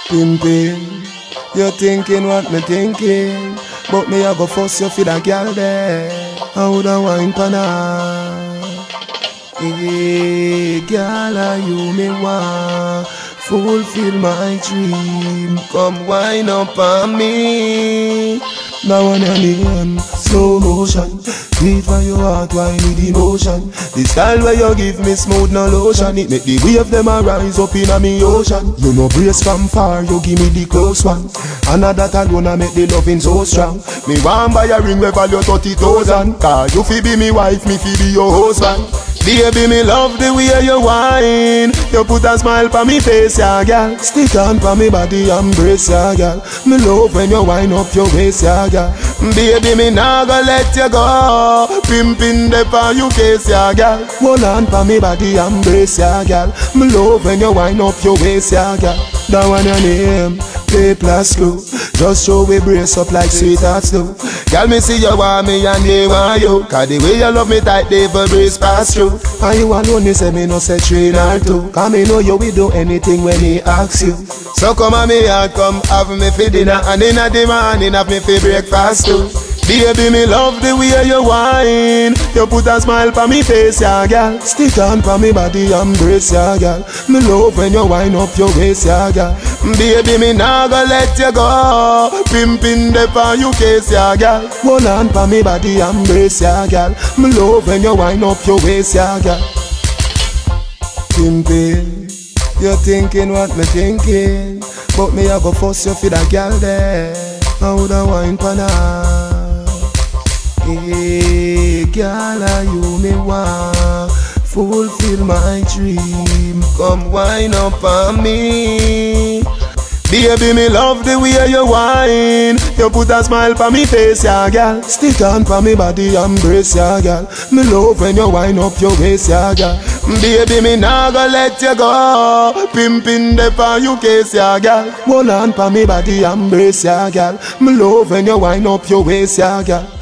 Pimpin', you thinking what me thinking, but me a go fuss you for that girl there. I woulda wine pan her. Hey, girl, are you me want? Fulfill my dream. Come wine up on me. Now on your name, slow motion. Beat for your heart, why need emotion? The style where you give me smooth no lotion. It make the wave them a rise up in a me ocean. You no brace from far, you give me the close one. And that alone I make the loving so strong. Me want buy a ring where value 30,000. Cause you fi be me wife, me fi be your husband. Baby, me love the way you whine. You put a smile pa me face, yeah, girl. Stick on pa me body, embrace, yeah, girl. Me love when you whine up your waist, yeah, girl. Baby, me nah go let you go. Pimpin' the pa you case, yeah, girl. Hold on pa me body, embrace, yeah, girl. Me love when you whine up your waist, yeah, girl. That one your name, play plus crew. Just show we brace up like sweethearts do. Girl, me see you want me and they want you. Cause the way you love me tight, they for brace pass through. And you alone, me say me no say train or two. Cause me know you will do anything when he asks you. So come on me and come have me for dinner. And in the morning have me for breakfast too. Baby, me love the way you whine. You put a smile pa me face, yeah, girl. Stick on pa me body, embrace, yeah, girl. Me love when you whine up your waist, yeah, girl. Baby, me nah go let you go. Pimpin' the pa you case, yeah, girl. Hold on pa me body, embrace, yeah, girl. Me love when you whine up your waist, yeah, girl. Pimpin', you thinking what me thinking, but me a go fuss you for that girl there. I woulda wine pan her. Hey, girl, are you me want? Fulfill my dream. Come wine up on me. Baby, me love the way you whine. You put a smile pa me face, yeah, girl. Stick on pa me body, embrace, yeah, girl. Me love when you whine up your waist, yeah, girl. Baby, me nah go let you go. Pimpin' the pa you case, yeah, girl. Hold on pa me body, embrace, yeah, girl. Me love when you whine up your waist, yeah, girl.